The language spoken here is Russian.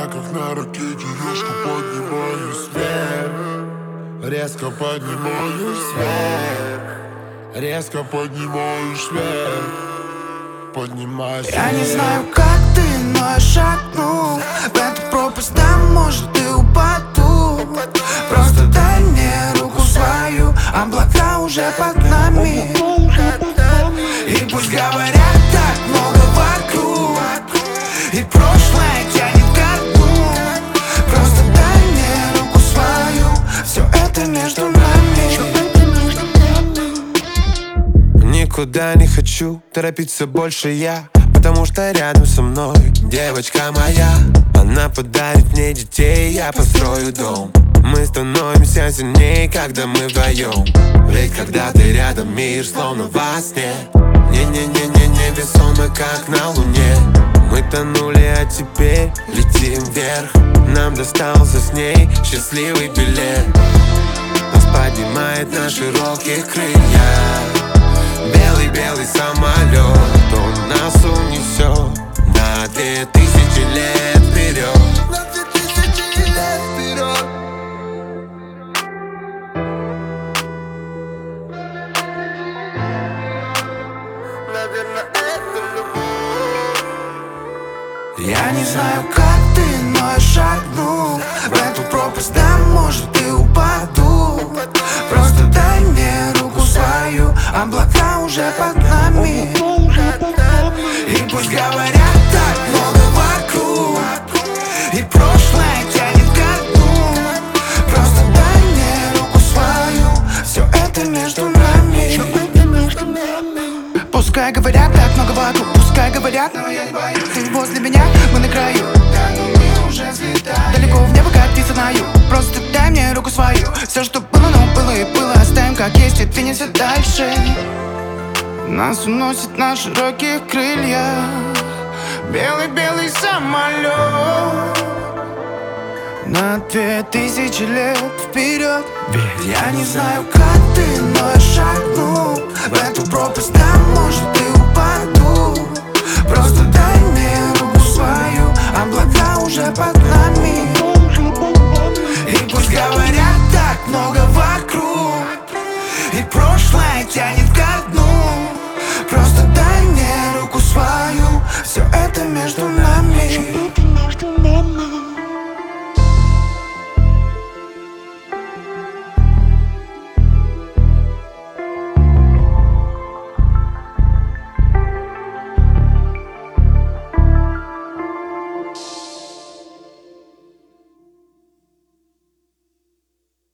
Я как на ракете резко поднимаюсь вверх. Резко поднимаюсь вверх. Резко поднимаюсь вверх. Поднимаюсь вверх. Я не знаю, как ты, но я шагну в эту пропасть, там может и упаду. Просто дай мне руку свою, облака уже под нами. И пусть говорят так много вокруг, и прошлое тянет ко дну. Просто дай мне руку свою, все это между нами. Никуда не хочу торопиться больше я, потому что рядом со мной девочка моя. Она подарит мне детей, я построю дом. Мы становимся сильнее, когда мы вдвоем. Ведь когда ты рядом, мир словно во сне. Не-не-не-не-не, весомы, как на луне. Мы тонули, а теперь летим вверх. Нам достался с ней счастливый билет. Нас поднимает на широких крыльях белый-белый самолет. Он нас унесет на 2000 лет вперед. На 2000 лет вперед. Наверное, это любовь. Я не знаю, как ты, но я шагну в эту пропасть, там может и упаду. Просто дай мне руку свою, облака уже под нами. И пусть говорят так много вокруг, и прошлое тянет ко дну. Просто дай мне руку свою, все это между нами. Пускай говорят так много вокруг, пускай говорят, но я не боюсь. Ты возле меня, мы на краю, да, но мы уже взлетаем. Далеко в небо катиться на юг, просто дай мне руку свою. Все, что было, но было и было, оставим как есть и двинемся дальше. Нас уносит на широких крыльях белый-белый самолет на 2000 лет вперед. Ведь я не знаю, как ты, но я шагну в эту пропасть, там может и упаду. Просто дай мне руку свою, облака уже под нами. И пусть говорят так много вокруг, и прошлое тянет ко дну. Просто дай мне руку свою, все это между нами.